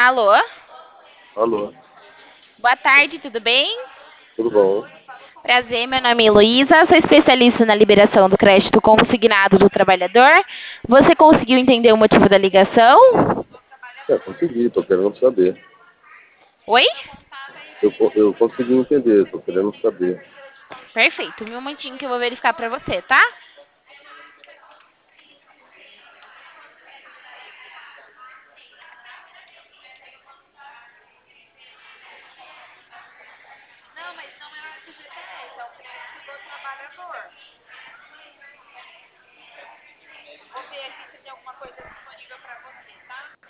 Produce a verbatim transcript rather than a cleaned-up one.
Alô? Alô, Boa tarde, tudo bem? tudo bom? Prazer, meu nome é Heloísa, sou especialista na liberação do crédito consignado do trabalhador. Você conseguiu entender o motivo da ligação? É, consegui, tô querendo saber. Oi? Eu, co- eu consegui entender, tô querendo saber. Perfeito, um momentinho que eu vou verificar pra você, tá? Não, mas não é o F G T S, é o crédito do trabalhador. Vou ver aqui se tem alguma coisa disponível pra você, tá?